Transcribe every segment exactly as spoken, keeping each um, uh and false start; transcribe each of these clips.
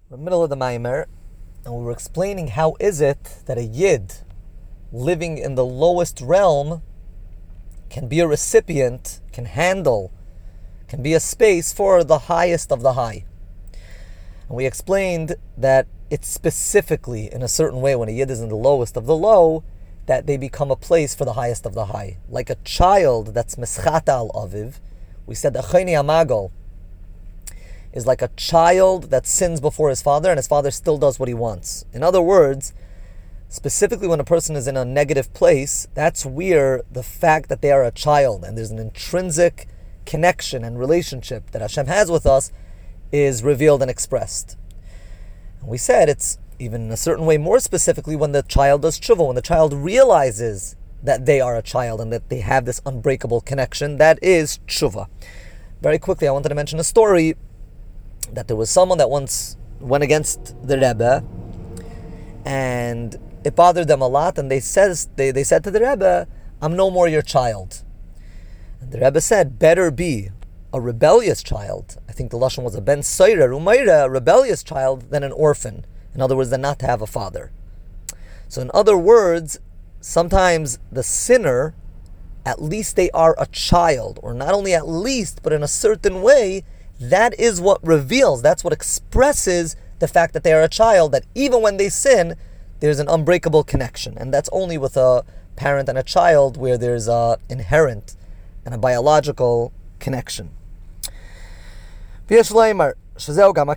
We're in the middle of the Maimer, and we were explaining how is it that a Yid living in the lowest realm can be a recipient, can handle, can be a space for the highest of the high. And we explained that it's specifically in a certain way when a Yid is in the lowest of the low that they become a place for the highest of the high. Like a child that's meschata al aviv, we said that Chayni Amagal is like a child that sins before his father and his father still does what he wants. In other words, specifically when a person is in a negative place, that's where the fact that they are a child and there's an intrinsic connection and relationship that Hashem has with us is revealed and expressed. And we said it's even in a certain way more specifically when the child does tshuva, when the child realizes that they are a child and that they have this unbreakable connection, that is tshuva. Very quickly, I wanted to mention a story that there was someone that once went against the Rebbe and it bothered them a lot, and they says they, they said to the Rebbe, I'm no more your child. And the Rebbe said, better be a rebellious child. I think the Lashon was a ben soira, umayra, a rebellious child, than an orphan. In other words, than not to have a father. So in other words, sometimes the sinner, at least they are a child, or not only at least, but in a certain way, that is what reveals, that's what expresses the fact that they are a child, that even when they sin, there's an unbreakable connection. And that's only with a parent and a child where there's a inherent and a biological connection. We're speaking about this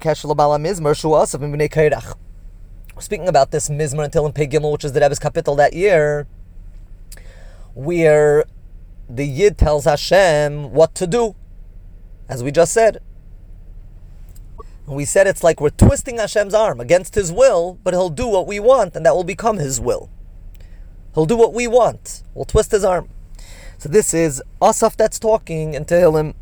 Mizmor until in Pei Gimel, which is the Rebbe's kapitel that year, where the Yid tells Hashem what to do, as we just said. And we said it's like we're twisting Hashem's arm against His will, but He'll do what we want, and that will become His will. He'll do what we want. We'll twist His arm. So this is Asaf that's talking in Tehillim.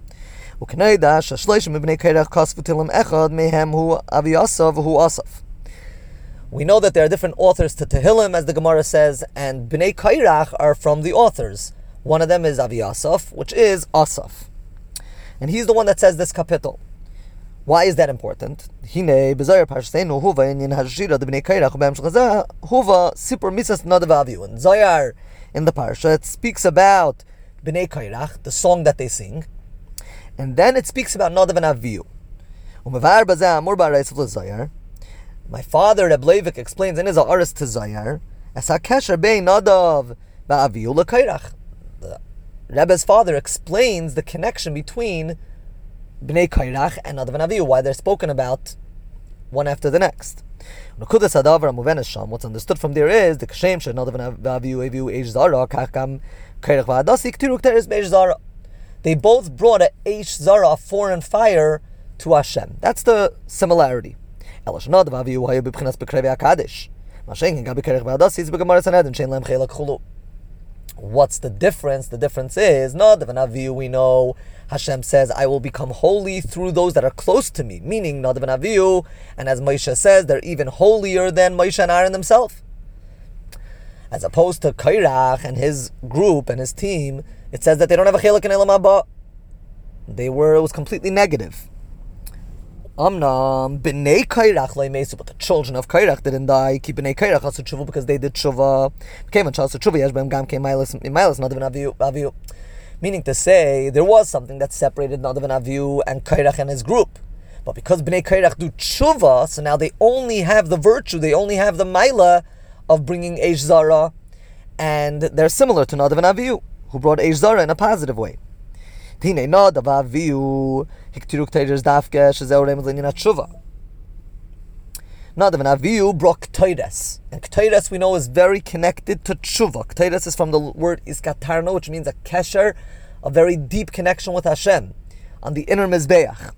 We know that there are different authors to Tehillim, as the Gemara says, and Bnei Kairach are from the authors. One of them is Avi Asaf, which is Asaf. And he's the one that says this kapitel. Why is that important? In Zayar, in the parsha, it speaks about Bnei Kairach, the song that they sing, and then it speaks about Nadav and Avihu. My father, Reb Leivik, explains in his Aris to Zayar, as HaKesher bein Nadav va'Avihu l'Kairach. The Rebbe's father explains the connection between Bnei Kairach and Nadav and Avihu, why they're spoken about one after the next. What's understood from there is the Kashem Shel Nadav and Avihu Avihu Eish Zara Kacham Kairach va'Adasi K'tiruk Teres Beish Zara. They both brought a Eish Zara, a foreign fire, to Hashem. That's the similarity. What's the difference? The difference is, Nadav and Avihu, we know Hashem says, I will become holy through those that are close to me, meaning Nadav and Avihu, and as Moshe says, they're even holier than Moshe and Aaron themselves. As opposed to Kairach and his group and his team, it says that they don't have a chelik in Elam Haba. They were, it was completely negative. Amnam b'nei Kairach leimesu, but the children of Kairach didn't die. Ki b'nei Kairach asu tshuva, because they did tshuva. Came and asu tshuva yesh b'hem gam came milas milas Nadav and Avihu Avihu. Meaning to say, there was something that separated Nadav and Avihu and Kairach and his group. But because b'nei Kairach do tshuva, so now they only have the virtue, they only have the maila of bringing Eish Zara, and they're similar to Nadav and Avihu, who brought Eish Zara in a positive way. Tinei Nadav Avihu hiktiruk teires dafke shezeu reim l'inyan tshuva. Nadav and Avihu brought K'tayres, and K'tayres we know is very connected to tshuva. K'tayres is from the word iskatarno, which means a kesher, a very deep connection with Hashem on the inner mizbeach.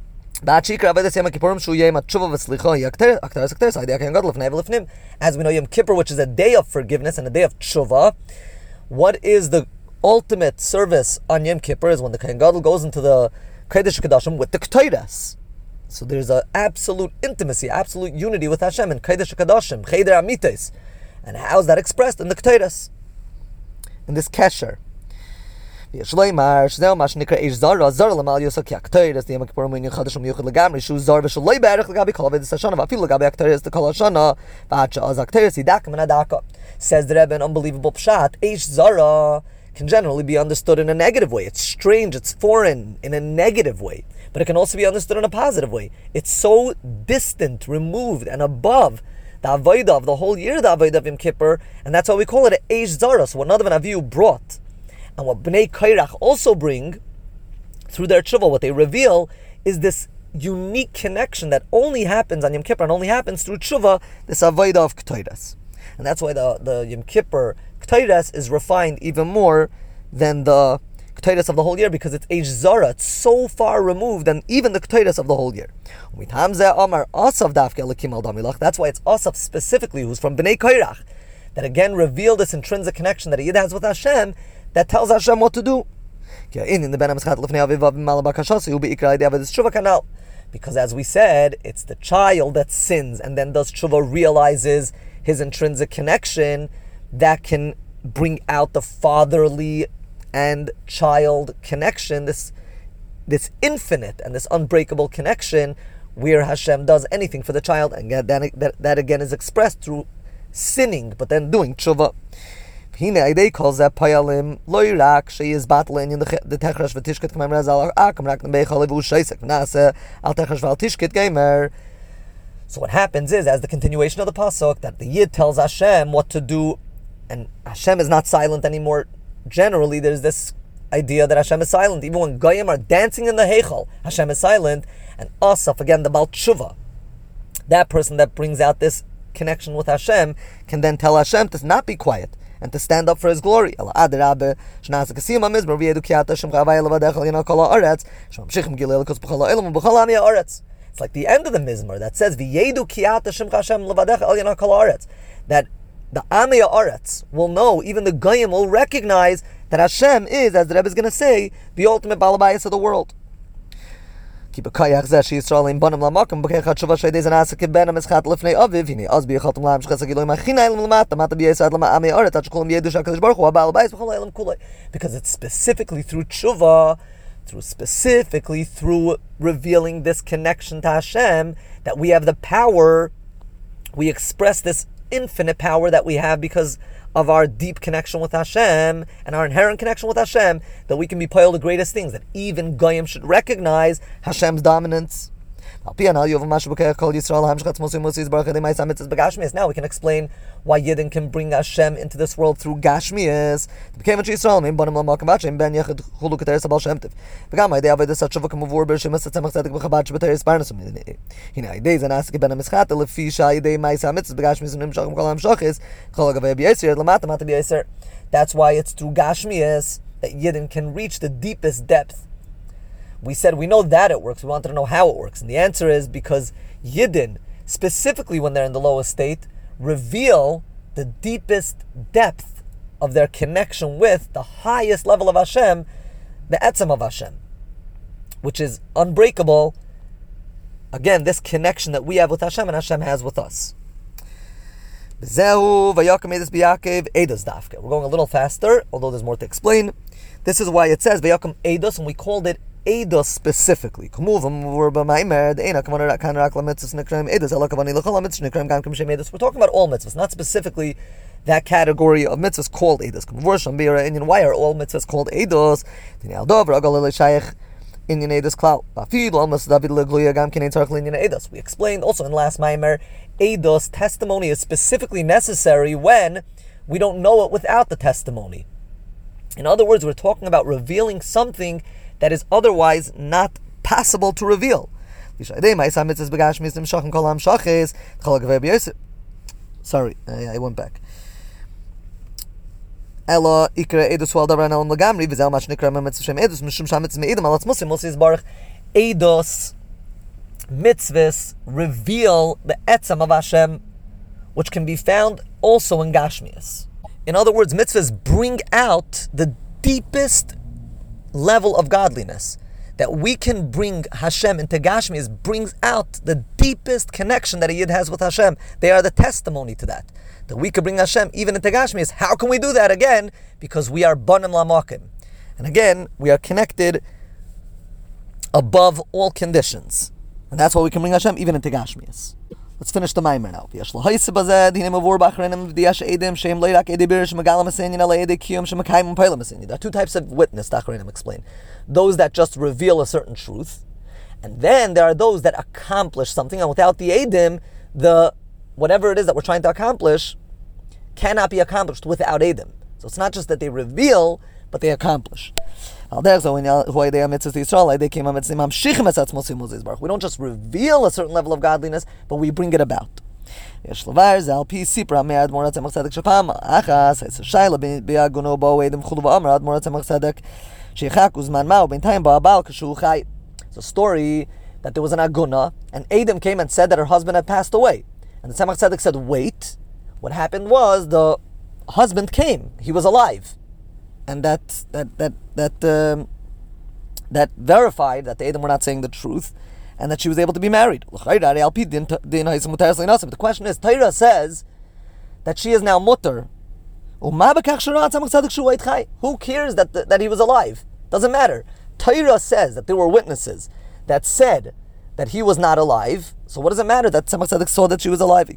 As we know, Yom Kippur, which is a day of forgiveness and a day of tshuva, what is the ultimate service on Yom Kippur is when the Kohen Gadol goes into the Kodesh HaKodashim with the K'tayres. So there's an absolute intimacy, absolute unity with Hashem in Kodesh HaKodashim, Cheder Amites. And how is that expressed? In the K'tayres, in this kesher. Shleimar, Shnei Mashnikra Eish Zara, Zara Lamal Yosak Yaktoir, that's the Yom Kippur Min Chadash Miyuchad Legamri, Shu Zar V'Shalei Berech Legabi Kol Avedis Hashana, V'Afil Legabi Yaktoir is the Kol Hashana, V'Acha Az Yaktoir Sidaka Min Adaka. Says the Rebbe, an unbelievable pshat. Eish Zara can generally be understood in a negative way. It's strange, it's foreign in a negative way, but it can also be understood in a positive way. It's so distant, removed, and above the Avodah of the whole year, the Avodah of Yom Kippur, and that's why we call it an Eish Zara. So what Nadav and Avihu brought, and what Bnei Kairach also bring through their tshuva, what they reveal, is this unique connection that only happens on Yom Kippur and only happens through tshuva, this Avodah of Ketores. And that's why the, the Yom Kippur Ketores is refined even more than the Ketores of the whole year, because it's Eish Zara. It's so far removed than even the Ketores of the whole year. That's why it's Asaf specifically, who's from Bnei Kairach, that again revealed this intrinsic connection that a Yid has with Hashem, that tells Hashem what to do. Because as we said, it's the child that sins and then does tshuva, realizes his intrinsic connection, that can bring out the fatherly and child connection, this this infinite and this unbreakable connection where Hashem does anything for the child, and that, that, that again is expressed through sinning but then doing tshuva. Hine Aidei calls that Payalim Loirak, she is battling in the Techrash Vatishkit Kamar Razal Akam Rakam Bechalevu Shaisek Nasa Al Techrash Val Tishkit Gamer. So what happens is, as the continuation of the pasuk, that the Yid tells Hashem what to do, and Hashem is not silent anymore. Generally, there's this idea that Hashem is silent. Even when Goyim are dancing in the Heichal, Hashem is silent. And Asaf, again, the Baal Tshuva, that person that brings out this connection with Hashem, can then tell Hashem to not be quiet and to stand up for His glory. It's like the end of the Mizmor that says, that the Amei Haaretz will know, even the Goyim will recognize that Hashem is, as the Rebbe is going to say, the ultimate Balabayas of the world. Keep a kayak zashi Yisrael in Banim Lamakam, Bukei Chatshuva Shaydez and Asakib Ben Amischat Lifnei Aviv, Hini Azbi Chatum Lam Shchasa Giloy Machina Elam Lamata, Mata B'Yesad Lama Amei Haaretz, Achakulam Yedu Shakadosh Baruch Hu, Balabayas B'chol Elam Kulei. Because it's specifically through tshuva, through specifically through revealing this connection to Hashem, that we have the power, we express this infinite power that we have because of our deep connection with Hashem and our inherent connection with Hashem, that we can be piled the greatest things, that even Goyim should recognize Hashem's dominance. Now we can explain why Yidden can bring Hashem into this world through Gashmias. That's why it's through Gashmias that Yidden can reach the deepest depth. We said we know that it works. We wanted to know how it works. And the answer is because Yidden, specifically when they're in the lowest state, reveal the deepest depth of their connection with the highest level of Hashem, the Etzem of Hashem, which is unbreakable. Again, this connection that we have with Hashem and Hashem has with us. We're going a little faster, although there's more to explain. This is why it says Vayakum Eidos, and we called it Eidos specifically. We're talking about all mitzvahs, not specifically that category of mitzvahs called Eidos. Why are all mitzvahs called Eidos? We explained also in last Maimer, Eidos, testimony is specifically necessary when we don't know it without the testimony. In other words, we're talking about revealing something that is otherwise not possible to reveal. Sorry, I went back. Ella ikra edus wal davar na on lagamri v'zel mach nikra mitzvah shem edus mishum sham mitzvah edus malatz musim musim baruch edus mitzvahs reveal the etzem of Hashem, which can be found also in Gashmias. In other words, mitzvahs bring out the deepest level of godliness. That we can bring Hashem into Gashmias brings out the deepest connection that a Yid has with Hashem. They are the testimony to that. That we can bring Hashem even into Gashmias. How can we do that? Again, because we are Banim Lamakim. And again, we are connected above all conditions. And that's why we can bring Hashem even into Gashmias. Let's finish the Maimer now. There are two types of witness, the Achronim explain. Those that just reveal a certain truth, and then there are those that accomplish something, and without the Eidim, the whatever it is that we're trying to accomplish cannot be accomplished without Eidim. So it's not just that they reveal, but they accomplish. We don't just reveal a certain level of godliness, but we bring it about. It's a story that there was an aguna, and Adam came and said that her husband had passed away. And the Tzemach Tzedek said, wait. What happened was the husband came. He was alive. And that that that that um, that verified that the Edom were not saying the truth, and that she was able to be married. The question is, Torah says that she is now mutter. Who cares that the, that he was alive? Doesn't matter. Torah says that there were witnesses that said that he was not alive. So what does it matter that Tzemach Tzedek saw that she was alive?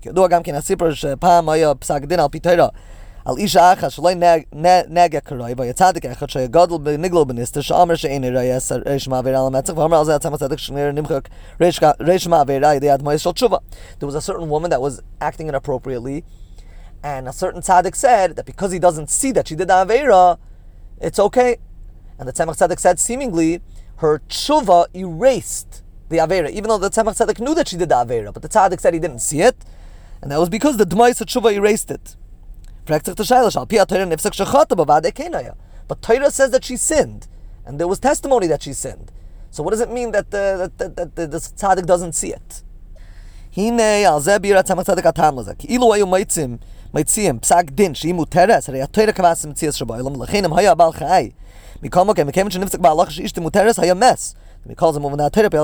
Al isha achas shaloi nega karoi vayatzadik echad sheyagadol b'niglo b'nister she'amer she'eni rayas reish ma'avera al metzach v'amar al zeh tzemach tzedek shnir nimchak reish ma'avera yedei admai shel tshuva. There was a certain woman that was acting inappropriately, and a certain tzaddik said that because he doesn't see that she did the avera, it's okay. And the Tzemach Tzedek said seemingly her tshuva erased the avera, even though the Tzemach Tzedek knew that she did the avera, but the tzaddik said he didn't see it, and that was because the dmai tshuva erased it. But Torah says that she sinned, and there was testimony that she sinned. So what does it mean that the that, that, that the tzaddik doesn't see it? He calls him over now. What the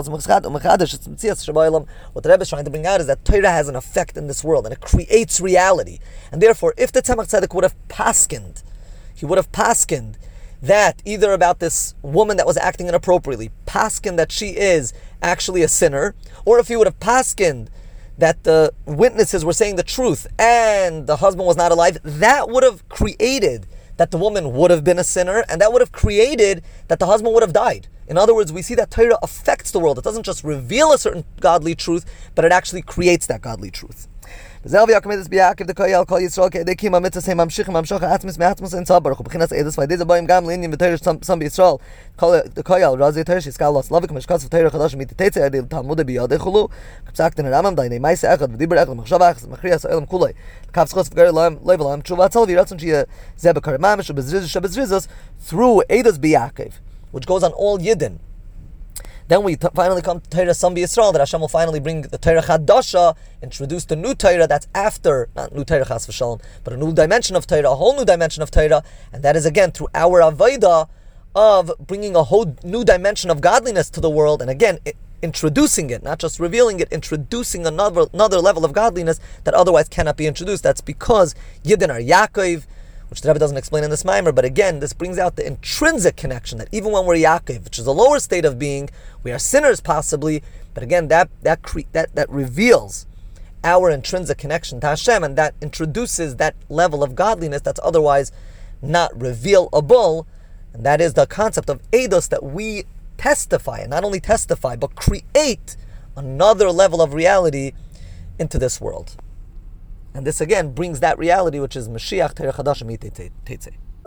Rebbe is trying to bring out is that Torah has an effect in this world, and it creates reality. And therefore, if the Tzemach Tzedek would have paskened, he would have paskened that either about this woman that was acting inappropriately, paskened that she is actually a sinner, or if he would have paskened that the witnesses were saying the truth and the husband was not alive, that would have created that the woman would have been a sinner, and that would have created that the husband would have died. In other words, we see that Torah affects the world. It doesn't just reveal a certain godly truth, but it actually creates that godly truth. Again, this brings out the through Eidos B'Yaakov, which goes on all Yidden. Then we t- finally come to Torah Sam B'Yisrael, that Hashem will finally bring the Torah Chadasha, introduce the new Torah that's after, not new Torah Chas V'Shalom, but a new dimension of Torah, a whole new dimension of Torah, and that is again through our Avodah of bringing a whole new dimension of godliness to the world, and again, it, introducing it, not just revealing it, introducing another another level of godliness that otherwise cannot be introduced. That's because Yidden are Yaakov, which the Rebbe doesn't explain in this Maimer, but again, this brings out the intrinsic connection that even when we're Yaakov, which is a lower state of being, we are sinners possibly, but again, that that cre- that that reveals our intrinsic connection to Hashem, and that introduces that level of godliness that's otherwise not revealable, and that is the concept of Eidos, that we testify, and not only testify, but create another level of reality into this world. And this again brings that reality, which is Mashiach Torah Chadasha Mi Tetzei.